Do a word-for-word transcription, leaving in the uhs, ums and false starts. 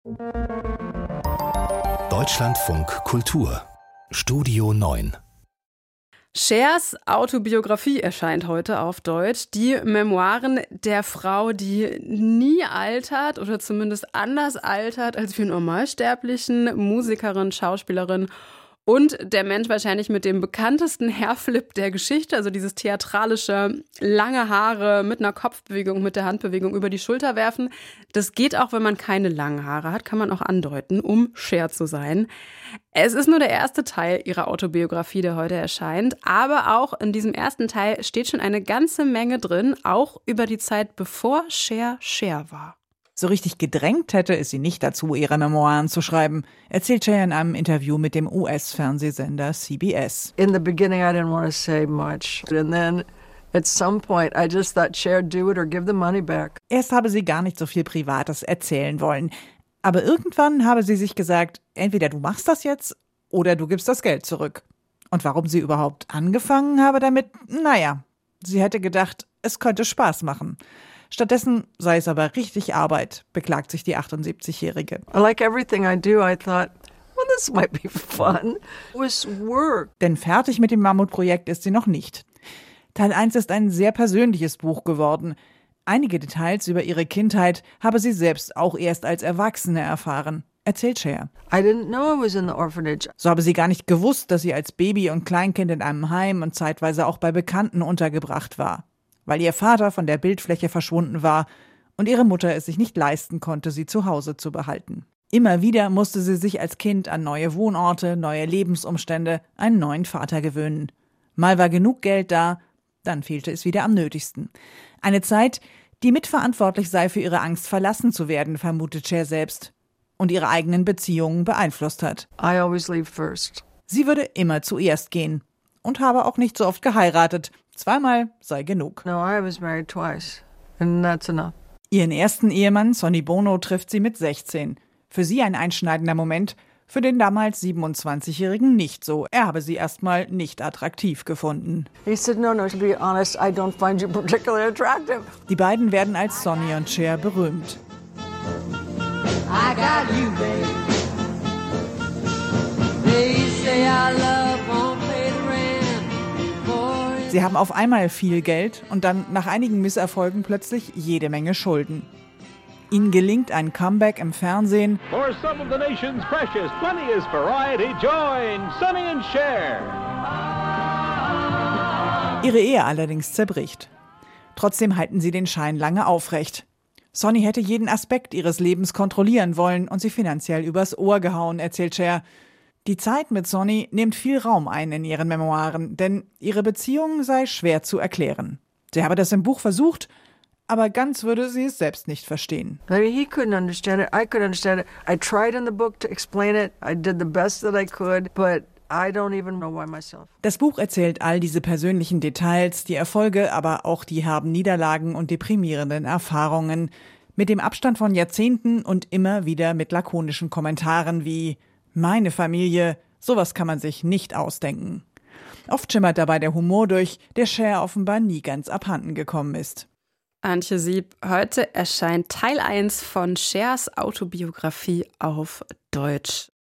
Deutschlandfunk Kultur Studio neun. Chers Autobiografie erscheint heute auf Deutsch. Die Memoiren der Frau, die nie altert oder zumindest anders altert als wir Normalsterblichen, Musikerin, Schauspielerin und der Mensch wahrscheinlich mit dem bekanntesten Hairflip der Geschichte, also dieses theatralische, lange Haare mit einer Kopfbewegung, mit der Handbewegung über die Schulter werfen. Das geht auch, wenn man keine langen Haare hat, kann man auch andeuten, um Cher zu sein. Es ist nur der erste Teil ihrer Autobiografie, der heute erscheint, aber auch in diesem ersten Teil steht schon eine ganze Menge drin, auch über die Zeit, bevor Cher Cher war. So richtig gedrängt hätte es sie nicht dazu, ihre Memoiren zu schreiben, erzählt Cher in einem Interview mit dem U S-Fernsehsender C B S. In the beginning I didn't want to say much. And then at some point I just thought, Cher, do it or give the money back. Erst habe sie gar nicht so viel Privates erzählen wollen. Aber irgendwann habe sie sich gesagt, entweder du machst das jetzt oder du gibst das Geld zurück. Und warum sie überhaupt angefangen habe damit? Naja, sie hätte gedacht, es könnte Spaß machen. Stattdessen sei es aber richtig Arbeit, beklagt sich die achtundsiebzigjährige. Like everything I do, I thought, well, this might be fun. It was work. Denn fertig mit dem Mammutprojekt ist sie noch nicht. Teil eins ist ein sehr persönliches Buch geworden. Einige Details über ihre Kindheit habe sie selbst auch erst als Erwachsene erfahren, erzählt Cher. I didn't know I was in the orphanage. So habe sie gar nicht gewusst, dass sie als Baby und Kleinkind in einem Heim und zeitweise auch bei Bekannten untergebracht war, weil ihr Vater von der Bildfläche verschwunden war und ihre Mutter es sich nicht leisten konnte, sie zu Hause zu behalten. Immer wieder musste sie sich als Kind an neue Wohnorte, neue Lebensumstände, einen neuen Vater gewöhnen. Mal war genug Geld da, dann fehlte es wieder am nötigsten. Eine Zeit, die mitverantwortlich sei für ihre Angst, verlassen zu werden, vermutet Cher selbst, und ihre eigenen Beziehungen beeinflusst hat. I always leave first. Sie würde immer zuerst gehen und habe auch nicht so oft geheiratet. Zweimal sei genug. No, I was married twice, and that's enough. Ihren ersten Ehemann, Sonny Bono, trifft sie mit sechzehn. Für sie ein einschneidender Moment, für den damals siebenundzwanzigjährigen nicht so. Er habe sie erstmal nicht attraktiv gefunden. He said, no, no, to be honest, I don't find you particularly attractive. Die beiden werden als Sonny und Cher berühmt. I got you, babe. They say I love won't pay the rent. Boy. Sie haben auf einmal viel Geld und dann nach einigen Misserfolgen plötzlich jede Menge Schulden. Ihnen gelingt ein Comeback im Fernsehen. For some of the nation's precious, plenteous variety, join Sonny and Cher. Ihre Ehe allerdings zerbricht. Trotzdem halten sie den Schein lange aufrecht. Sonny hätte jeden Aspekt ihres Lebens kontrollieren wollen und sie finanziell übers Ohr gehauen, erzählt Cher. Die Zeit mit Sonny nimmt viel Raum ein in ihren Memoiren, denn ihre Beziehung sei schwer zu erklären. Sie habe das im Buch versucht, aber ganz würde sie es selbst nicht verstehen. I mean, he couldn't understand it. I couldn't understand it. I tried in the book to explain it. I did the best that I could, but I don't even know why myself. Das Buch erzählt all diese persönlichen Details, die Erfolge, aber auch die herben Niederlagen und deprimierenden Erfahrungen. Mit dem Abstand von Jahrzehnten und immer wieder mit lakonischen Kommentaren wie »Meine Familie, sowas kann man sich nicht ausdenken«. Oft schimmert dabei der Humor durch, der Cher offenbar nie ganz abhanden gekommen ist. Antje Sieb, heute erscheint Teil eins von Chers Autobiografie auf Deutsch.